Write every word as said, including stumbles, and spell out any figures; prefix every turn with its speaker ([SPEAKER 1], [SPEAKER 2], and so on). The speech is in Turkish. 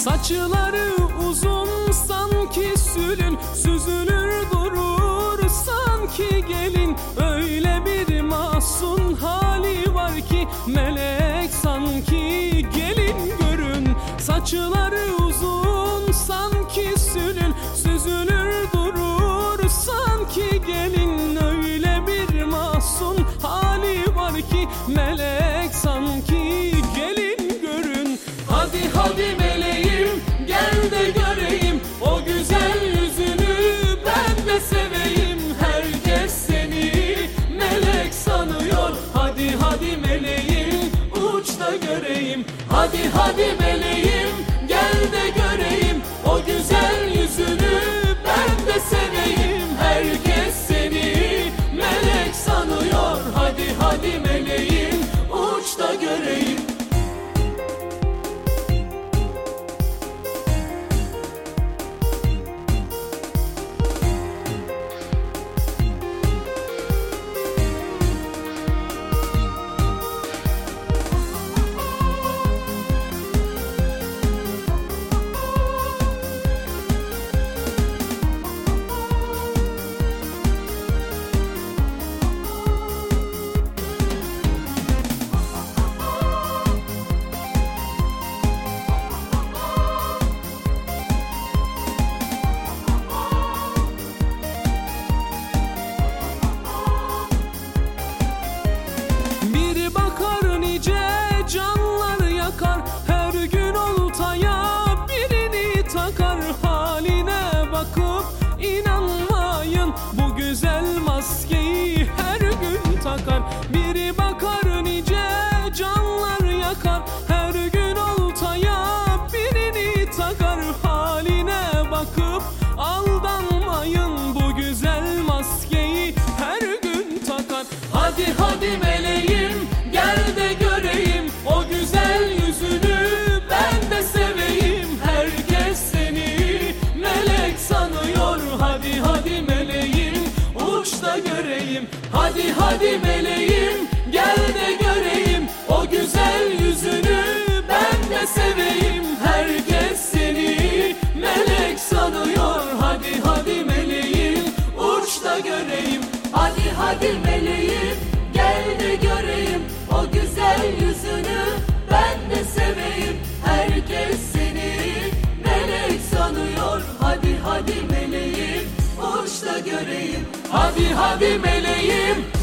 [SPEAKER 1] Saçları uzun sanki sülün, süzülür durur sanki gelin. Öyle bir masum hali var ki melek sanki gelin görün. Saçları uzun sanki sülün, süzülür durur sanki gelin. Öyle bir masum hali var ki melek sanki gelin görün. Hadi hadi meleğim gel de göreyim o güzel yüzünü, ben de seveyim. Herkes seni melek sanıyor. Hadi hadi meleğim uç da göreyim. Hadi hadi meleğim gel de göreyim o güzel yüzünü, ben de seveyim. Herkes seni melek sanıyor. Hadi hadi meleğim uç da göreyim. Her gün oltaya birini takar, haline bakıp inanmayın. Bu güzel maskeyi her gün takar. Biri bakar nice canlar yakar. Her gün oltaya birini takar, haline bakıp aldanmayın. Bu güzel maskeyi her gün takar. Hadi hadi meleğim gel de göreyim o güzel yüzünü, ben de seveyim. Herkes seni melek sanıyor. Hadi hadi meleğim uç da göreyim. Hadi hadi meleğim gel de göreyim o güzel yüzünü, ben de seveyim. Herkes seni melek sanıyor. Hadi hadi meleğim uç da göreyim.
[SPEAKER 2] Hadi hadi meleğim gel de göreyim o güzel yüzünü, ben de seveyim. Herkes seni melek sanıyor. Hadi hadi meleğim uç da göreyim.
[SPEAKER 1] Hadi hadi meleğim